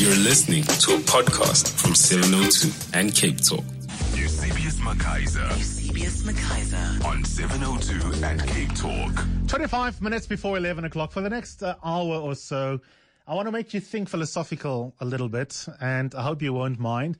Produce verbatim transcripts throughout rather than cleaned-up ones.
You're listening to a podcast from seven oh two and Cape Talk. Eusebius McKaiser. Eusebius McKaiser. On seven oh two and Cape Talk. twenty-five minutes before eleven o'clock. For the next uh, hour or so, I want to make you think philosophical a little bit, and I hope you won't mind.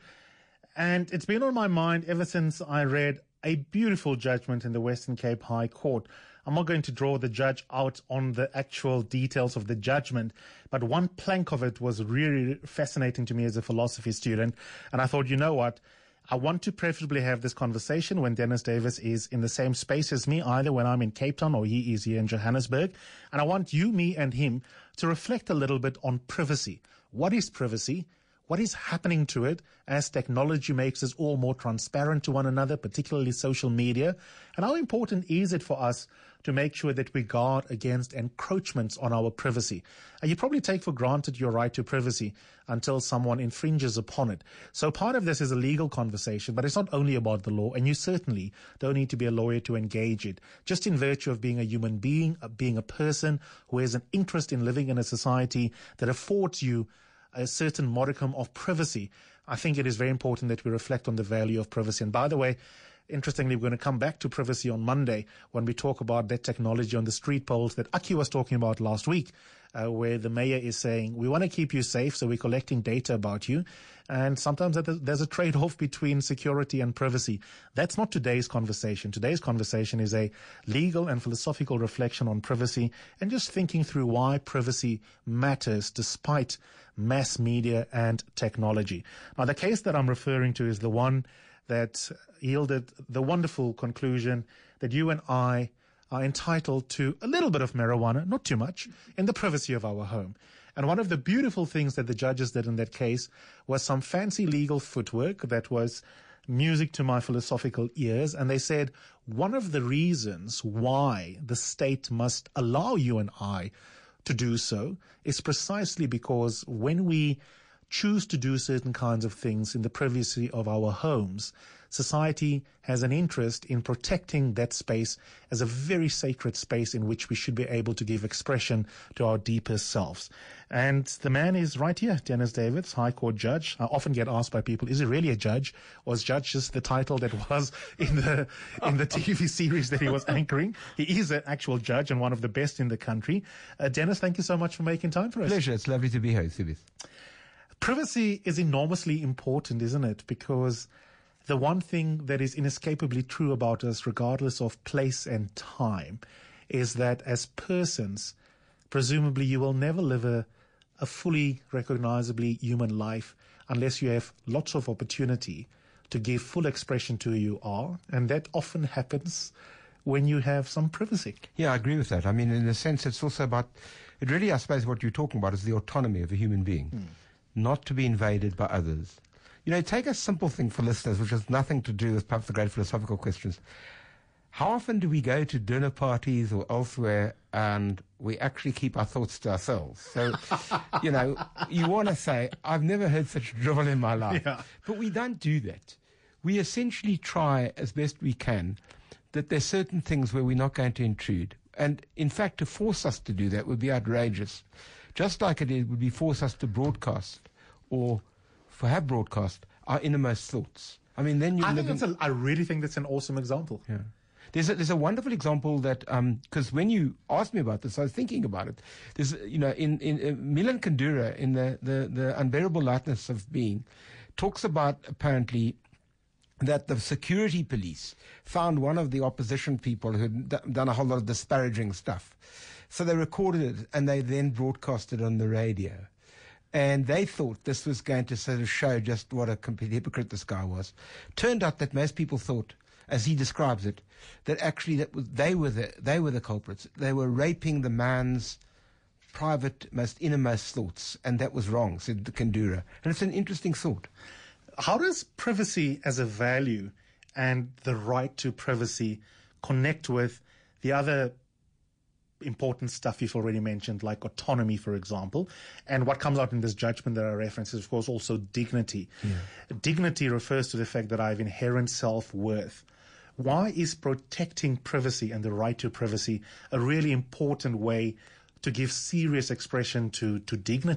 And it's been on my mind ever since I read a beautiful judgment in the Western Cape High Court. I'm not going to draw the judge out on the actual details of the judgment, but one plank of it was really fascinating to me as a philosophy student. And I thought, you know what? I want to preferably have this conversation when Dennis Davis is in the same space as me, either when I'm in Cape Town or he is here in Johannesburg. And I want you, me, and him to reflect a little bit on privacy. What is privacy? What is happening to it as technology makes us all more transparent to one another, particularly social media? And how important is it for us to make sure that we guard against encroachments on our privacy? And you probably take for granted your right to privacy until someone infringes upon it. So part of this is a legal conversation, but it's not only about the law, and you certainly don't need to be a lawyer to engage it. Just in virtue of being a human being, being a person who has an interest in living in a society that affords you a certain modicum of privacy, I think it is very important that we reflect on the value of privacy. And by the way, interestingly, we're going to come back to privacy on Monday when we talk about that technology on the street poles that Aki was talking about last week, uh, where the mayor is saying, we want to keep you safe, so we're collecting data about you. And sometimes there's a trade-off between security and privacy. That's not today's conversation. Today's conversation is a legal and philosophical reflection on privacy and just thinking through why privacy matters despite mass media and technology. Now, the case that I'm referring to is the one that yielded the wonderful conclusion that you and I are entitled to a little bit of marijuana, not too much, in the privacy of our home. And one of the beautiful things that the judges did in that case was some fancy legal footwork that was music to my philosophical ears. And they said one of the reasons why the state must allow you and I to do so is precisely because when we choose to do certain kinds of things in the privacy of our homes, society has an interest in protecting that space as a very sacred space in which we should be able to give expression to our deepest selves. And the man is right here, Dennis Davis, High Court judge. I often get asked by people, is he really a judge? Or is judge just the title that was in the in the T V series that he was anchoring? He is an actual judge and one of the best in the country. Uh, Dennis, thank you so much for making time for us. Pleasure. It's lovely to be here, Sibis. Privacy is enormously important, isn't it? Because the one thing that is inescapably true about us, regardless of place and time, is that as persons, presumably you will never live a, a fully recognizably human life unless you have lots of opportunity to give full expression to who you are. And that often happens when you have some privacy. Yeah, I agree with that. I mean, in a sense, it's also about, it really, I suppose, what you're talking about is the autonomy of a human being, mm. not to be invaded by others. You know, take a simple thing for listeners, which has nothing to do with perhaps the great philosophical questions. How often do we go to dinner parties or elsewhere and we actually keep our thoughts to ourselves? So, you know, you want to say, I've never heard such drivel in my life. Yeah. But we don't do that. We essentially try as best we can that there's certain things where we're not going to intrude. And in fact, to force us to do that would be outrageous. Just like it would be force us to broadcast or for have broadcast our innermost thoughts. I mean, then you I live think that's in, a, I really think that's an awesome example. Yeah. There's a, there's a wonderful example that, because um, when you asked me about this, I was thinking about it. There's, you know, in, in uh, Milan Kundera, in the, the, the Unbearable Lightness of Being, talks about apparently that the security police found one of the opposition people who'd d- done a whole lot of disparaging stuff. So they recorded it and they then broadcast it on the radio. And they thought this was going to sort of show just what a complete hypocrite this guy was. Turned out that most people thought, as he describes it, that actually that was, they were the they were the culprits. They were raping the man's private, most innermost thoughts, and that was wrong, said the Kundera. And it's an interesting thought. How does privacy as a value and the right to privacy connect with the other important stuff you've already mentioned, like autonomy, for example, and what comes out in this judgment that I reference is, of course, also dignity. Yeah. Dignity refers to the fact that I have inherent self-worth. Why is protecting privacy and the right to privacy a really important way to give serious expression to, to dignity?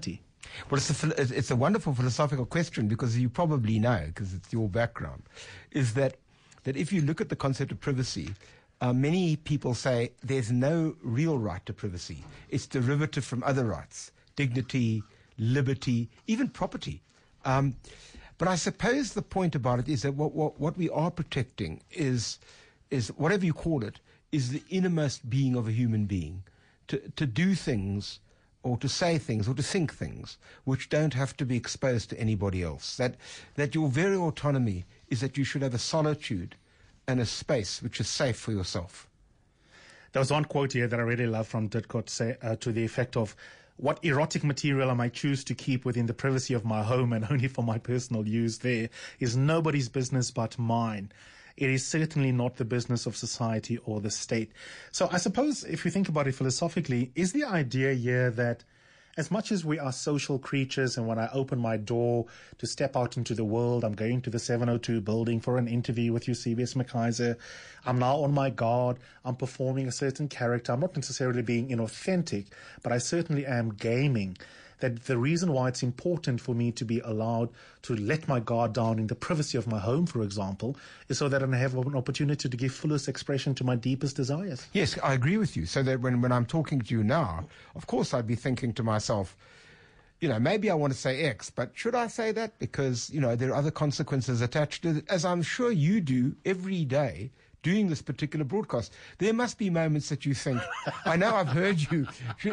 Well, it's a, phil- it's a wonderful philosophical question because you probably know, because it's your background, is that, that if you look at the concept of privacy, uh, many people say there's no real right to privacy. It's derivative from other rights, dignity, liberty, even property. Um, but I suppose the point about it is that what, what, what we are protecting is, is, whatever you call it, is the innermost being of a human being. To, to do things or to say things or to think things which don't have to be exposed to anybody else. That, that your very autonomy is that you should have a solitude and a space which is safe for yourself. There was one quote here that I really love from Didcot, say, uh, to the effect of, what erotic material I might choose to keep within the privacy of my home and only for my personal use there is nobody's business but mine. It is certainly not the business of society or the state. So I suppose if you think about it philosophically, is the idea here that as much as we are social creatures, and when I open my door to step out into the world, I'm going to the seven oh two building for an interview with Eusebius McKaiser, I'm now on my guard, I'm performing a certain character, I'm not necessarily being inauthentic, but I certainly am gaming. That the reason why it's important for me to be allowed to let my guard down in the privacy of my home, for example, is so that I have an opportunity to give fullest expression to my deepest desires. Yes, I agree with you. So that when, when I'm talking to you now, of course I'd be thinking to myself, you know, maybe I want to say X, but should I say that? Because, you know, there are other consequences attached to it, as I'm sure you do every day doing this particular broadcast. There must be moments that you think, I know I've heard you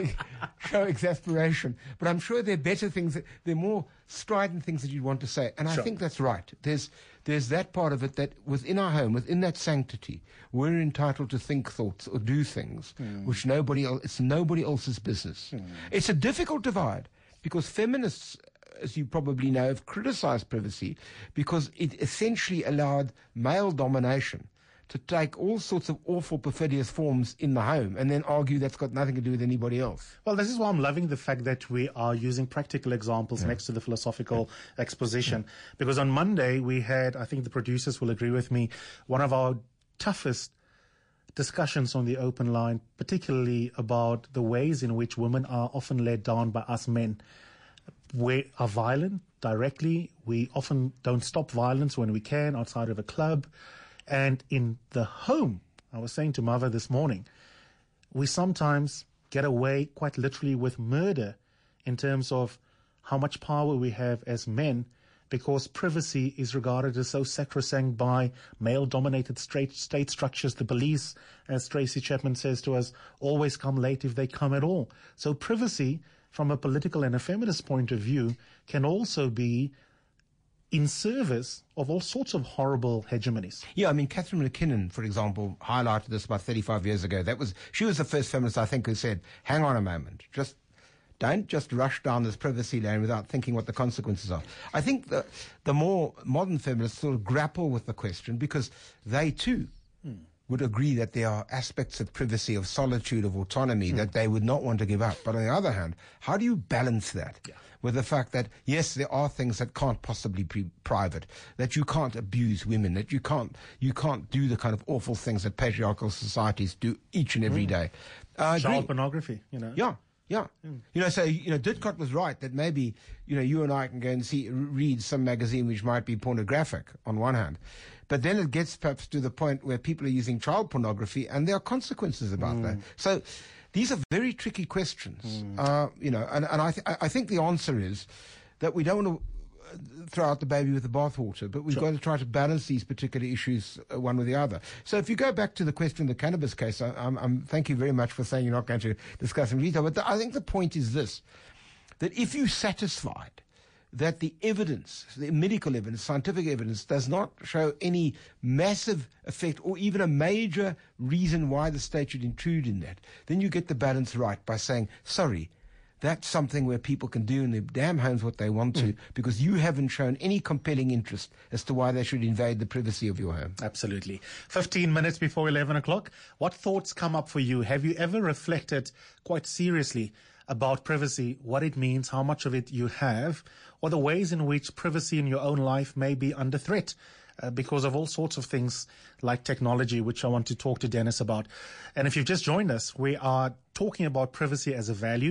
show exasperation, but I'm sure there are better things, that, there are more strident things that you'd want to say. And I Sure. think that's right. There's there's that part of it that within our home, within that sanctity, we're entitled to think thoughts or do things mm. which nobody else, it's nobody else's business. Mm. It's a difficult divide because feminists, as you probably know, have criticized privacy because it essentially allowed male domination to take all sorts of awful, perfidious forms in the home and then argue that's got nothing to do with anybody else. Well, this is why I'm loving the fact that we are using practical examples yeah. next to the philosophical yeah. exposition. Yeah. Because on Monday we had, I think the producers will agree with me, one of our toughest discussions on the open line, particularly about the ways in which women are often led down by us men. We are violent directly. We often don't stop violence when we can outside of a club. And in the home, I was saying to Mava this morning, we sometimes get away quite literally with murder in terms of how much power we have as men because privacy is regarded as so sacrosanct by male-dominated state, state structures. The police, as Tracy Chapman says to us, always come late if they come at all. So privacy, from a political and a feminist point of view, can also be in service of all sorts of horrible hegemonies. Yeah, I mean, Catherine McKinnon, for example, highlighted this about thirty-five years ago. That was, she was the first feminist, I think, who said, hang on a moment, just don't just rush down this privacy lane without thinking what the consequences are. I think the, the more modern feminists sort of grapple with the question because they too hmm. would agree that there are aspects of privacy, of solitude, of autonomy hmm. that they would not want to give up. But on the other hand, how do you balance that? Yeah. With the fact that, yes, there are things that can't possibly be private, that you can't abuse women, that you can't you can't do the kind of awful things that patriarchal societies do each and every mm. day. Uh, Child pornography, you know. Yeah, yeah. Mm. You know, so, you know, Didcot was right that maybe, you know, you and I can go and see, read some magazine which might be pornographic on one hand. But then it gets perhaps to the point where people are using child pornography and there are consequences about mm. that. So these are very tricky questions, mm. uh, you know, and, and I, th- I think the answer is that we don't want to throw out the baby with the bathwater, but we've sure. got to try to balance these particular issues uh, one with the other. So if you go back to the question of the cannabis case, I, I'm, I'm thank you very much for saying you're not going to discuss in detail, but the, I think the point is this, that if you're satisfied that the evidence, the medical evidence, scientific evidence, does not show any massive effect or even a major reason why the state should intrude in that, then you get the balance right by saying, sorry, that's something where people can do in their damn homes what they want to mm. because you haven't shown any compelling interest as to why they should invade the privacy of your home. Absolutely. fifteen minutes before eleven o'clock, what thoughts come up for you? Have you ever reflected quite seriously about privacy, what it means, how much of it you have, or the ways in which privacy in your own life may be under threat uh, because of all sorts of things like technology, which I want to talk to Dennis about. And if you've just joined us, we are talking about privacy as a value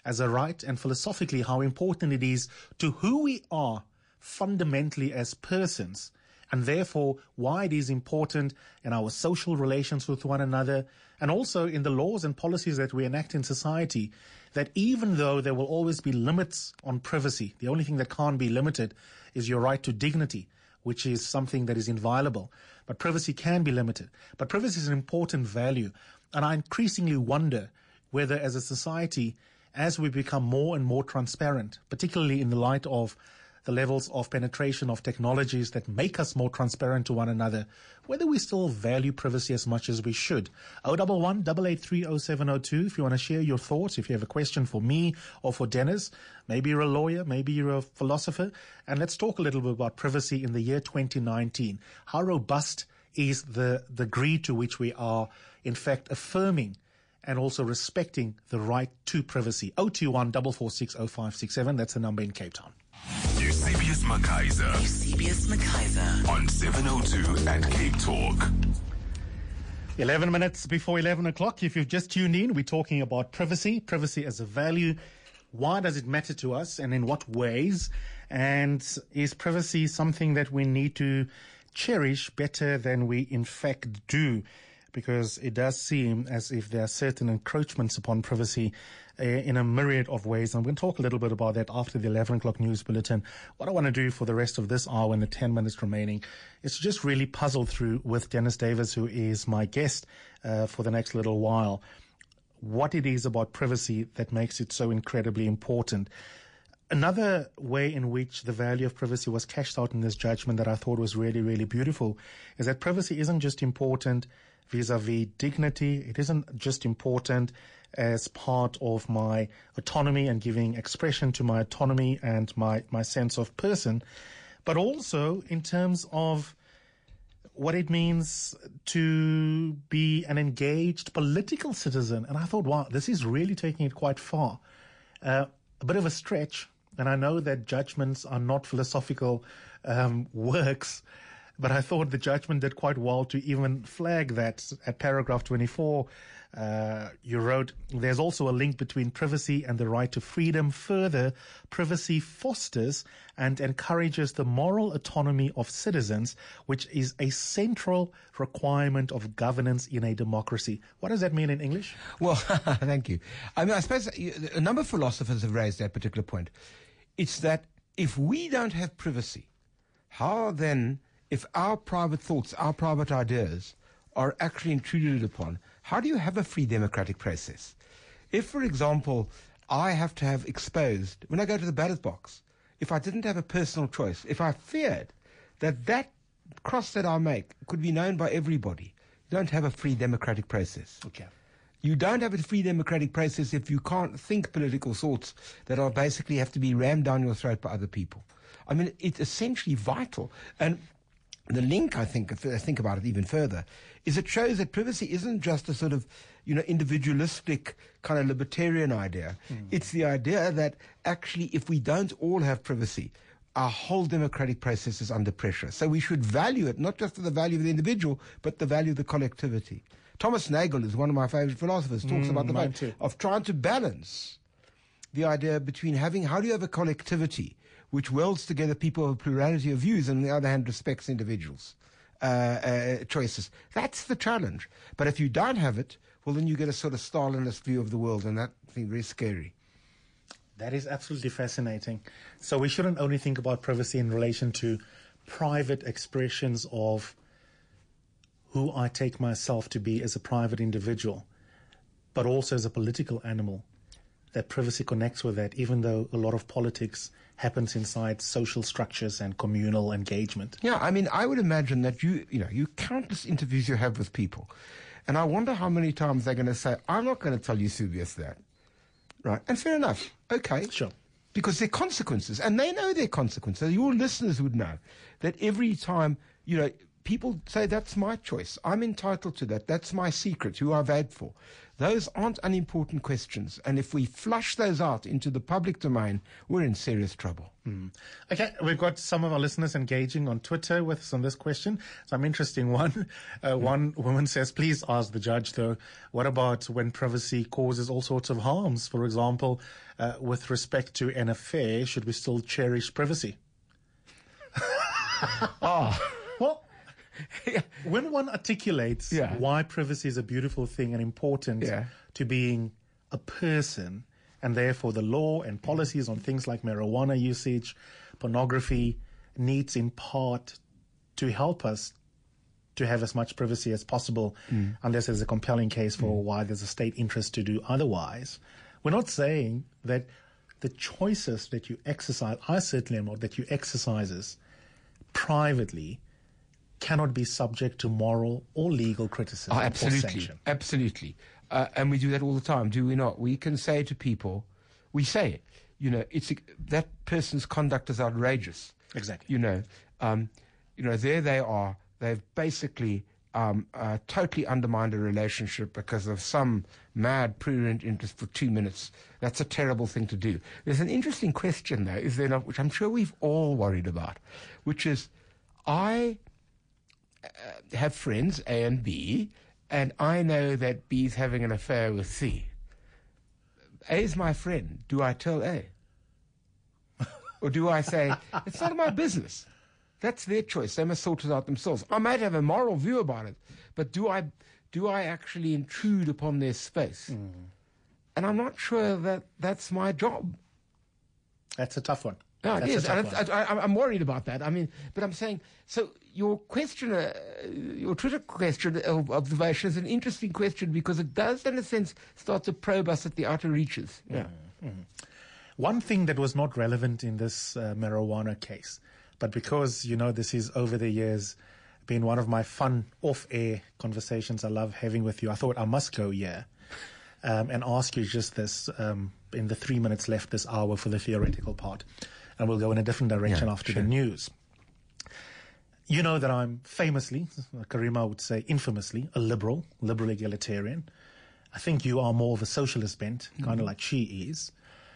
as a right, and philosophically how important it is to who we are fundamentally as persons, and therefore why it is important in our social relations with one another, and also in the laws and policies that we enact in society, that even though there will always be limits on privacy, the only thing that can't be limited is your right to dignity, which is something that is inviolable. But privacy can be limited. But privacy is an important value. And I increasingly wonder whether as a society, as we become more and more transparent, particularly in the light of the levels of penetration of technologies that make us more transparent to one another, whether we still value privacy as much as we should. oh one one, eight eight three, oh seven oh two, if you want to share your thoughts, if you have a question for me or for Dennis, maybe you're a lawyer, maybe you're a philosopher, and let's talk a little bit about privacy in the year twenty nineteen. How robust is the degree to which we are, in fact, affirming and also respecting the right to privacy? oh two one, four four six, oh five six seven, that's the number in Cape Town. Eusebius McKaiser Eusebius McKaiser. on seven oh two and Cape Talk. eleven minutes before eleven o'clock. If you've just tuned in, we're talking about privacy, privacy as a value. Why does it matter to us and in what ways? And is privacy something that we need to cherish better than we in fact do? Because it does seem as if there are certain encroachments upon privacy uh, in a myriad of ways. I'm going to talk a little bit about that after the eleven o'clock news bulletin. What I want to do for the rest of this hour and the ten minutes remaining is to just really puzzle through with Dennis Davis, who is my guest uh, for the next little while, what it is about privacy that makes it so incredibly important. Another way in which the value of privacy was cashed out in this judgment that I thought was really, really beautiful is that privacy isn't just important vis-a-vis dignity. It isn't just important as part of my autonomy and giving expression to my autonomy and my, my sense of person, but also in terms of what it means to be an engaged political citizen. And I thought, wow, this is really taking it quite far. Uh, a bit of a stretch. And I know that judgments are not philosophical um, works, but I thought the judgment did quite well to even flag that. At paragraph twenty-four, uh, you wrote, there's also a link between privacy and the right to freedom. Further, privacy fosters and encourages the moral autonomy of citizens, which is a central requirement of governance in a democracy. What does that mean in English? Well, thank you. I mean, I suppose a number of philosophers have raised that particular point. It's that if we don't have privacy, how then, if our private thoughts, our private ideas are actually intruded upon, how do you have a free democratic process? If, for example, I have to have exposed, when I go to the ballot box, if I didn't have a personal choice, if I feared that that cross that I make could be known by everybody, you don't have a free democratic process. Okay. You don't have a free democratic process if you can't think political thoughts that are basically have to be rammed down your throat by other people. I mean, it's essentially vital. And the link, I think, if I think about it even further, is it shows that privacy isn't just a sort of, you know, individualistic kind of libertarian idea. Mm. It's the idea that actually if we don't all have privacy, our whole democratic process is under pressure. So we should value it, not just for the value of the individual, but the value of the collectivity. Thomas Nagel is one of my favorite philosophers, talks mm, about the fact of trying to balance the idea between having, how do you have a collectivity which welds together people of a plurality of views and on the other hand respects individuals' uh, uh, choices. That's the challenge. But if you don't have it, well, then you get a sort of Stalinist view of the world, and that I think very scary. That is absolutely fascinating. So we shouldn't only think about privacy in relation to private expressions of who I take myself to be as a private individual, but also as a political animal. That privacy connects with that, even though a lot of politics happens inside social structures and communal engagement. Yeah, I mean, I would imagine that you, you know, you countless interviews you have with people, and I wonder how many times they're going to say, I'm not going to tell Eusebius that. Right, and fair enough. Okay. Sure. Because there are consequences, and they know there are consequences. Your listeners would know that every time, you know, people say, that's my choice. I'm entitled to that. That's my secret, who I vote for. Those aren't unimportant questions. And if we flush those out into the public domain, we're in serious trouble. Mm. Okay, we've got some of our listeners engaging on Twitter with us on this question. Some interesting one. Uh, one woman says, please ask the judge, though, what about when privacy causes all sorts of harms? For example, uh, with respect to an affair, should we still cherish privacy? Oh. Well, when one articulates Yeah. why privacy is a beautiful thing and important Yeah. to being a person, and therefore the law and policies on things like marijuana usage, pornography, needs in part to help us to have as much privacy as possible, mm. unless there's a compelling case for mm. why there's a state interest to do otherwise. We're not saying that the choices that you exercise, I certainly am not, that you exercises privately cannot be subject to moral or legal criticism Oh, or absolutely, sanction. absolutely. Uh, and we do that all the time, do we not? We can say to people, we say it, you know, it's that person's conduct is outrageous. Exactly. You know, um, you know, there they are. They've basically um, uh, totally undermined a relationship because of some mad prurient interest for two minutes. That's a terrible thing to do. There's an interesting question, though, is there not, which I'm sure we've all worried about, which is, I uh, have friends, A and B, and I know that B is having an affair with C. A is my friend. Do I tell A? Or do I say, it's none of my business? That's their choice. They must sort it out themselves. I might have a moral view about it, but do I do I actually intrude upon their space? Mm. And I'm not sure that that's my job. That's a tough one. No, it That's is. a And tough it's, I, I, I'm worried about that. I mean, but I'm saying, so your question, uh, your Twitter question of observation is an interesting question because it does, in a sense, start to probe us at the outer reaches. Yeah. Mm-hmm. One thing that was not relevant in this uh, marijuana case, but because, you know, this is over the years been one of my fun off-air conversations I love having with you, I thought I must go here um, and ask you just this um, in the three minutes left this hour for the theoretical part. And we'll go in a different direction Yeah, after sure. the news. You know that I'm famously, Karima would say infamously, a liberal, liberal egalitarian. I think you are more of a socialist bent, mm-hmm. kind of like she is.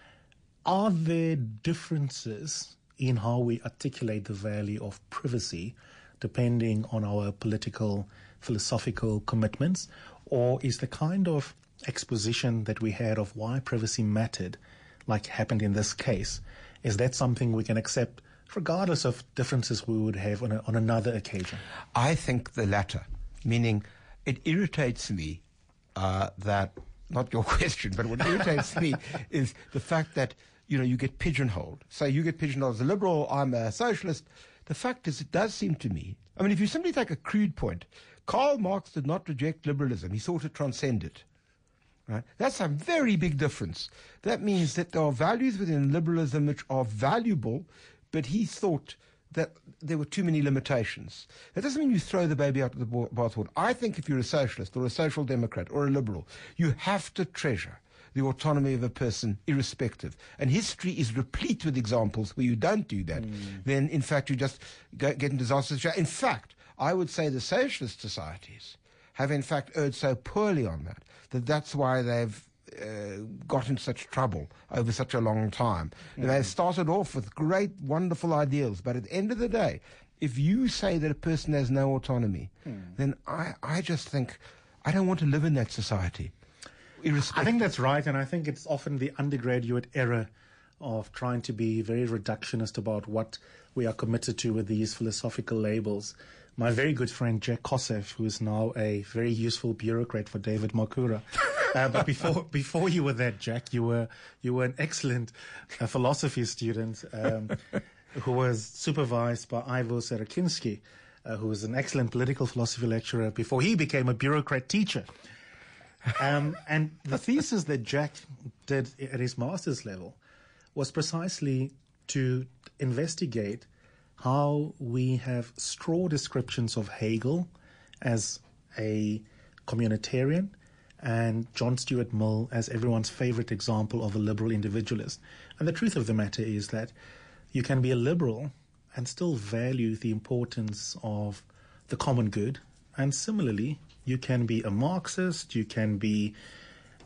Are there differences in how we articulate the value of privacy depending on our political, philosophical commitments? Or is the kind of exposition that we had of why privacy mattered, like happened in this case, is that something we can accept regardless of differences we would have on, a, on another occasion? I think the latter, meaning it irritates me uh, that, not your question, but what irritates me is the fact that, you know, you get pigeonholed. So you get pigeonholed as a liberal, I'm a socialist. The fact is, it does seem to me, I mean, if you simply take a crude point, Karl Marx did not reject liberalism. He sought to transcend it. Right? That's a very big difference. That means that there are values within liberalism which are valuable, but he thought that there were too many limitations. That doesn't mean you throw the baby out with the bathwater. I think if you're a socialist or a social democrat or a liberal, you have to treasure the autonomy of a person irrespective. And history is replete with examples where you don't do that. Mm. Then, in fact, you just go, get in disastrous. In fact, I would say the socialist societies have, in fact, erred so poorly on that, that that's why they've uh, got in such trouble over such a long time. Mm. They started off with great, wonderful ideals, but at the end of the day, if you say that a person has no autonomy, mm. then I, I just think, I don't want to live in that society. I think that's right, and I think it's often the undergraduate error of trying to be very reductionist about what we are committed to with these philosophical labels. My very good friend Jack Kosseff, who is now a very useful bureaucrat for David Makura. Uh, but before before you were that, Jack, you were you were an excellent uh, philosophy student um, who was supervised by Ivo Sarakinsky, uh, who was an excellent political philosophy lecturer before he became a bureaucrat teacher. Um, and the thesis that Jack did at his master's level was precisely to investigate how we have straw descriptions of Hegel as a communitarian and John Stuart Mill as everyone's favorite example of a liberal individualist. And the truth of the matter is that you can be a liberal and still value the importance of the common good. And similarly, you can be a Marxist, you can be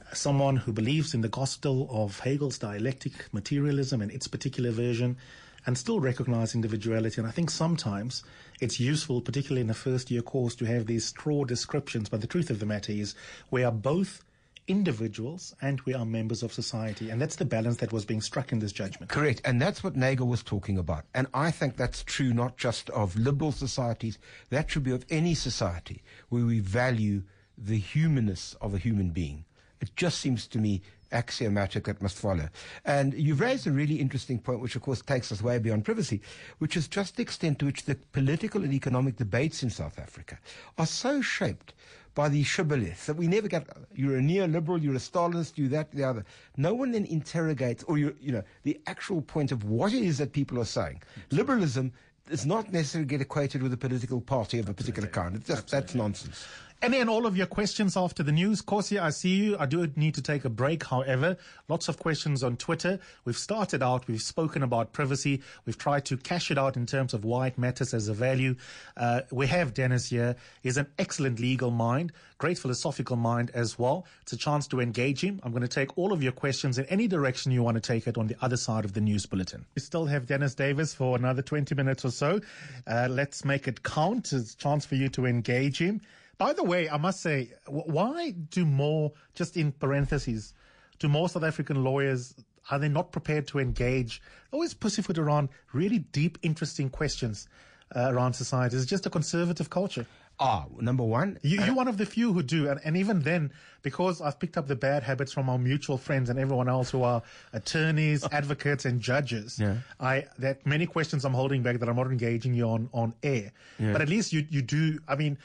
someone who believes in the gospel of Hegel's dialectic materialism and its particular version, and still recognize individuality. And I think sometimes it's useful, particularly in a first-year course, to have these straw descriptions. But the truth of the matter is we are both individuals and we are members of society. And that's the balance that was being struck in this judgment. Correct. And that's what Nagel was talking about. And I think that's true not just of liberal societies. That should be of any society where we value the humanness of a human being. It just seems to me axiomatic that must follow. And you've raised a really interesting point, which of course takes us way beyond privacy, which is just the extent to which the political and economic debates in South Africa are so shaped by these shibboleths that we never get, you're a neoliberal, you're a Stalinist, you that, the other. No one then interrogates, or you you know, the actual point of what it is that people are saying. Liberalism does not necessarily get equated with a political party of a particular kind. It's just, that's nonsense. And then all of your questions after the news. Corsi, I see you. I do need to take a break, however. Lots of questions on Twitter. We've started out, we've spoken about privacy. We've tried to cash it out in terms of why it matters as a value. Uh, we have Dennis here. He's an excellent legal mind, great philosophical mind as well. It's a chance to engage him. I'm going to take all of your questions in any direction you want to take it on the other side of the news bulletin. We still have Dennis Davis for another twenty minutes or so. Uh, let's make it count. It's a chance for you to engage him. By the way, I must say, why do more, just in parentheses, do more South African lawyers, are they not prepared to engage, always pussyfoot around really deep, interesting questions uh, around society? It's just a conservative culture. Ah, number one. You, you're one of the few who do. And, and even then, because I've picked up the bad habits from our mutual friends and everyone else who are attorneys, advocates, and judges, yeah. I that many questions I'm holding back that I'm not engaging you on, on air. Yeah. But at least you, you do, I mean,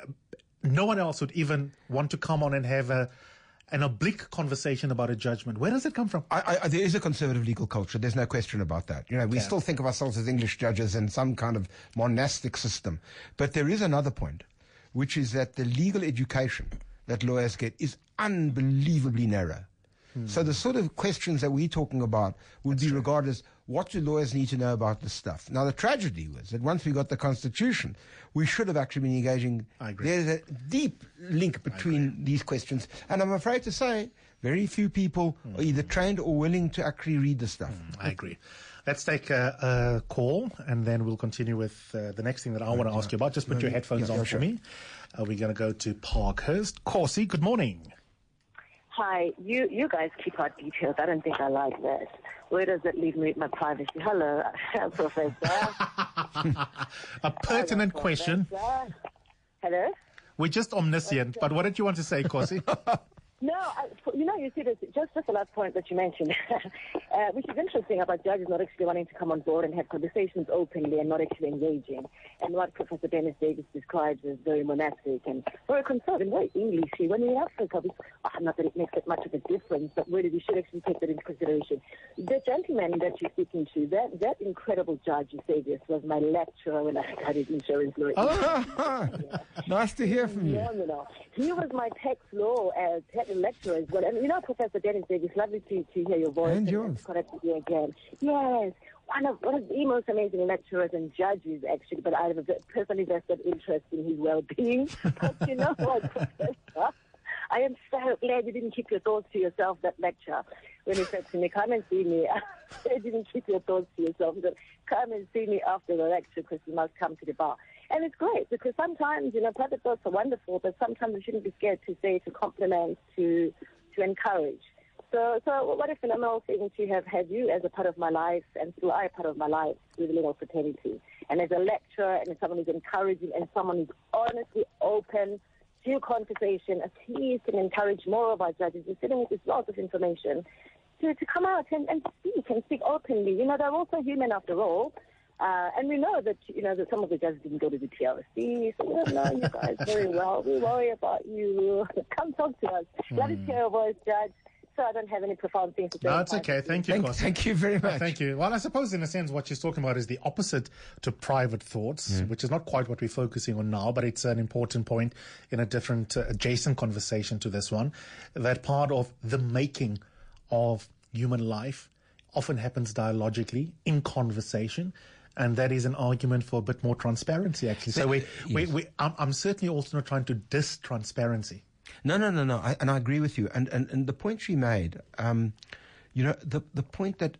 no one else would even want to come on and have a an oblique conversation about a judgment. Where does it come from? I, I, there is a conservative legal culture. There's no question about that. You know, we Yeah. still think of ourselves as English judges in some kind of monastic system. But there is another point, which is that the legal education that lawyers get is unbelievably narrow. Hmm. So the sort of questions that we're talking about would That's be true. regarded as, what do lawyers need to know about this stuff? Now, the tragedy was that once we got the Constitution, we should have actually been engaging. I agree. There's a deep link between these questions. And I'm afraid to say, very few people mm. are either trained or willing to actually read the stuff. Mm, I agree. Let's take a, a call, and then we'll continue with uh, the next thing that I want to ask you about. Just put your headphones yeah, on yeah, for sure. me. Uh, we're going to go to Parkhurst. Corsi, good morning. Hi, you you guys keep out details. I don't think I like that. Where does it leave me with my privacy? Hello, Professor. A pertinent Hello, question. Professor. Hello? We're just omniscient, but what did you want to say, Corsi? No, I, you know, you see this, just, just the last point that you mentioned, uh, which is interesting about judges not actually wanting to come on board and have conversations openly and not actually engaging. And what Professor Dennis Davis describes as very monastic and very conservative, very Englishy. When we're in Africa, we, oh, not that it makes that much of a difference, but really we should actually take that into consideration. The gentleman that you're speaking to, that, that incredible judge, Eusebius, was my lecturer when I studied insurance law. Oh, yeah. Nice to hear from you. No, no, no. He was my tax law uh, lecturer as well. And you know, Professor Dennis Davis, lovely to, to hear your voice. And and yours. to connect with you again. Yes. One of, one of the most amazing lecturers and judges, actually, but I have a personally vested interest in his well-being. But you know what, Professor? I am so glad you didn't keep your thoughts to yourself, that lecture. When he said to me, come and see me. I didn't keep your thoughts to yourself. He said, come and see me after the lecture because you must come to the bar. And it's great because sometimes, you know, private thoughts are wonderful, but sometimes we shouldn't be scared to say, to compliment, to to encourage. So, so what a phenomenal thing to have had you as a part of my life, and still I a part of my life with a little fraternity. And as a lecturer, and as someone who's encouraging, and someone who's honestly open to conversation, at least can encourage more of our judges. We're sitting with this lot of information to, to come out and, and speak and speak openly. You know, they're also human after all. Uh, and we know that, you know, that some of the judges didn't go to the T R C, so we don't know you guys very well. We worry about you. Come talk to us. Mm. Love to hear your voice, Judge. So I don't have any profound things to say. No, it's okay. Thank you, Thank, Corsi. thank you very much. Thank you. Well, I suppose in a sense what she's talking about is the opposite to private thoughts, Yeah. which is not quite what we're focusing on now, but it's an important point in a different uh, adjacent conversation to this one, that part of the making of human life often happens dialogically in conversation. And that is an argument for a bit more transparency, actually. So we, Yes. we, we I'm, I'm certainly also not trying to diss transparency. No, no, no, no. I, and I agree with you. And, and, and the point she made, um, you know, the, the point that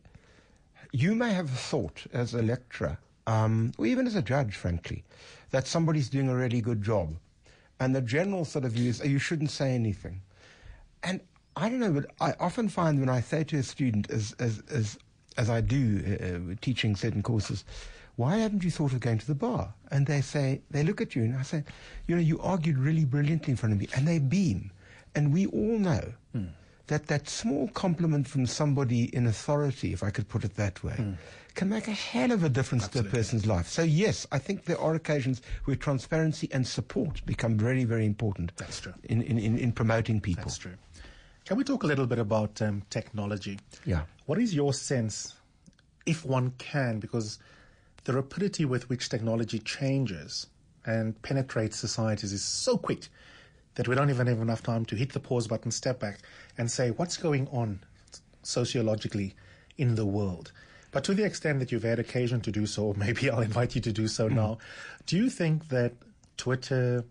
you may have thought as a lecturer, um, or even as a judge, frankly, that somebody's doing a really good job. And the general sort of view is, oh, you shouldn't say anything. And I don't know, but I often find when I say to a student, as, as, as, as I do uh, teaching certain courses, why haven't you thought of going to the bar? And they say, they look at you and I say, you know, you argued really brilliantly in front of me. And they beam. And we all know mm. that that small compliment from somebody in authority, if I could put it that way, mm. can make a hell of a difference Absolutely. to a person's life. So yes, I think there are occasions where transparency and support become very, very important. That's true. In, in, in, in promoting people. That's true. Can we talk a little bit about um, technology? Yeah. What is your sense, if one can, because the rapidity with which technology changes and penetrates societies is so quick that we don't even have enough time to hit the pause button, step back, and say, what's going on sociologically in the world? But to the extent that you've had occasion to do so, or maybe I'll invite you to do so mm. now, do you think that Twitter,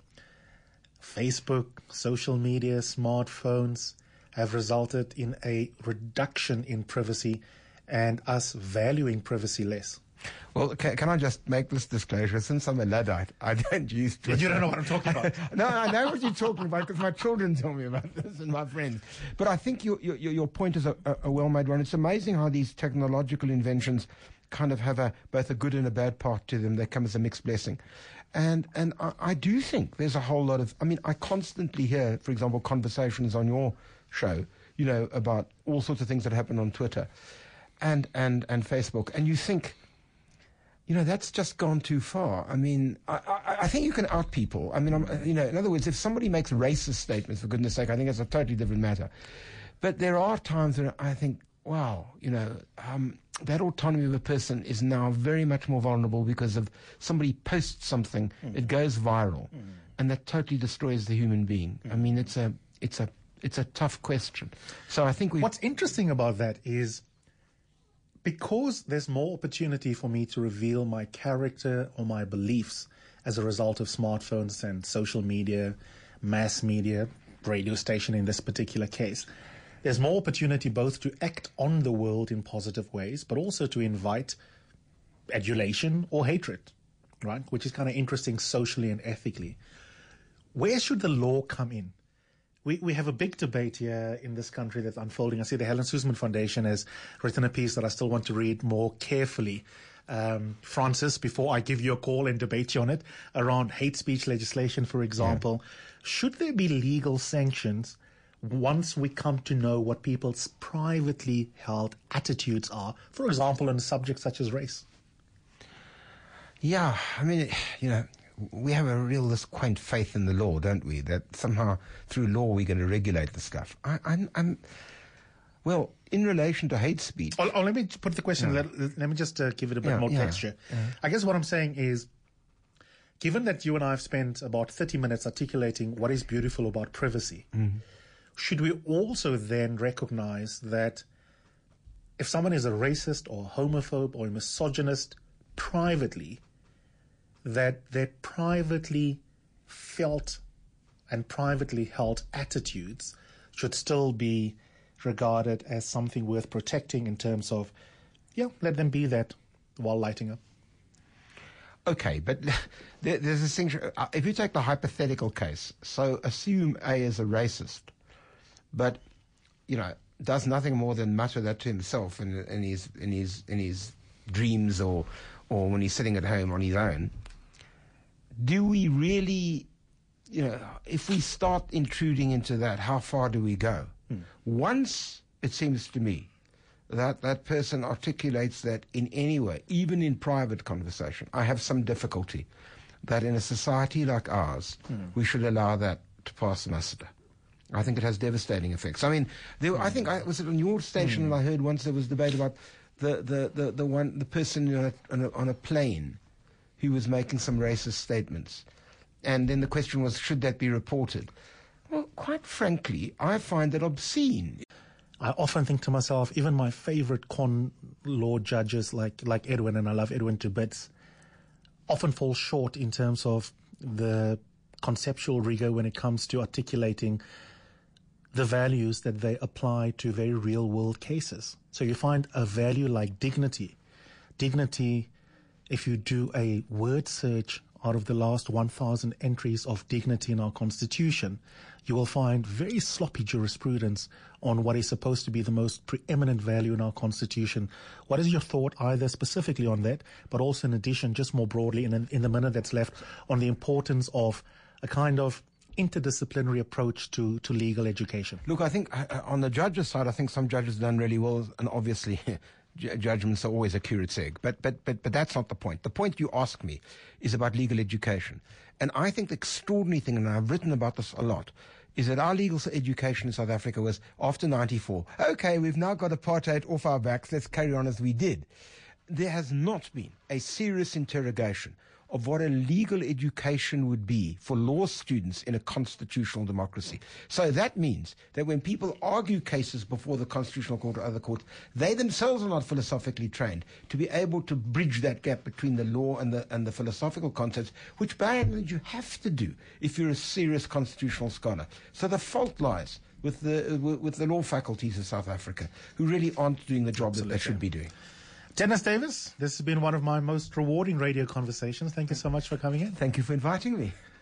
Facebook, social media, smartphones have resulted in a reduction in privacy and us valuing privacy less? Well, can, can I just make this disclosure? Since I'm a Luddite, I don't use Twitter. You don't know what I'm talking about. No, I know what you're talking about because my children tell me about this and my friends. But I think your your, your point is a, a well-made one. It's amazing how these technological inventions kind of have a both a good and a bad part to them. They come as a mixed blessing. And and I, I do think there's a whole lot of... I mean, I constantly hear, for example, conversations on your show, you know, about all sorts of things that happen on Twitter and and, and Facebook. And you think... You know, that's just gone too far. I mean, I, I, I think you can out people. I mean, I'm, you know, in other words, if somebody makes racist statements, for goodness sake, I think it's a totally different matter. But there are times when I think, wow, you know, um, that autonomy of a person is now very much more vulnerable because of somebody posts something, mm. it goes viral, mm. and that totally destroys the human being. Mm. I mean, it's a, it's a, it's a tough question. So I think we. What's interesting about that is, because there's more opportunity for me to reveal my character or my beliefs as a result of smartphones and social media, mass media, radio station in this particular case, there's more opportunity both to act on the world in positive ways, but also to invite adulation or hatred, right? Which is kind of interesting socially and ethically. Where should the law come in? We we have a big debate here in this country that's unfolding. I see the Helen Suzman Foundation has written a piece that I still want to read more carefully. Um, Francis, before I give you a call and debate you on it, around hate speech legislation, for example. Yeah. Should there be legal sanctions once we come to know what people's privately held attitudes are, for example, on subjects such as race? Yeah, I mean, you know, we have a real this quaint faith in the law, don't we? That somehow through law we're going to regulate the stuff. I, I'm, I'm well, in relation to hate speech. Oh, oh let me put the question. Yeah. Let, let me just uh, give it a bit yeah, more yeah, texture. Yeah. I guess what I'm saying is, given that you and I have spent about thirty minutes articulating what is beautiful about privacy, mm-hmm. should we also then recognize that if someone is a racist or a homophobe or a misogynist privately, that their privately felt and privately held attitudes should still be regarded as something worth protecting in terms of, yeah, let them be that while lighting up? Okay, but there, there's a thing. If you take the hypothetical case, so assume A is a racist, but, you know, does nothing more than mutter that to himself in, in his in his in his dreams or or when he's sitting at home on his own. Do we really, you know, if we start intruding into that, how far do we go? Hmm. Once, it seems to me, that that person articulates that in any way, even in private conversation, I have some difficulty that in a society like ours, hmm. we should allow that to pass muster. I think it has devastating effects. I mean, there, I think I was on your station mm. and I heard once there was debate about the, the, the, the one the person on a, on, a, on a plane who was making some racist statements. And then the question was, should that be reported? Well, quite frankly, I find that obscene. I often think to myself, even my favorite con law judges like, like Edwin, and I love Edwin to bits, often fall short in terms of the conceptual rigor when it comes to articulating the values that they apply to very real world cases. So you find a value like dignity. Dignity, if you do a word search out of the last one thousand entries of dignity in our Constitution, you will find very sloppy jurisprudence on what is supposed to be the most preeminent value in our Constitution. What is your thought either specifically on that, but also in addition, just more broadly in, in the minute that's left, on the importance of a kind of interdisciplinary approach to, to legal education? Look, I think uh, on the judges' side, I think some judges have done really well, and obviously j- judgments are always a curate's egg. But, but, but, but that's not the point. The point you ask me is about legal education. And I think the extraordinary thing, and I've written about this a lot, is that our legal education in South Africa was, after ninety-four, okay, we've now got apartheid off our backs, let's carry on as we did. There has not been a serious interrogation of what a legal education would be for law students in a constitutional democracy. So that means that when people argue cases before the Constitutional Court or other courts, they themselves are not philosophically trained to be able to bridge that gap between the law and the and the philosophical concepts, which by and large you have to do if you're a serious constitutional scholar. So the fault lies with the with the law faculties of South Africa, who really aren't doing the job Absolutely. that they should be doing. Dennis Davis, this has been one of my most rewarding radio conversations. Thank you so much for coming in. Thank you for inviting me.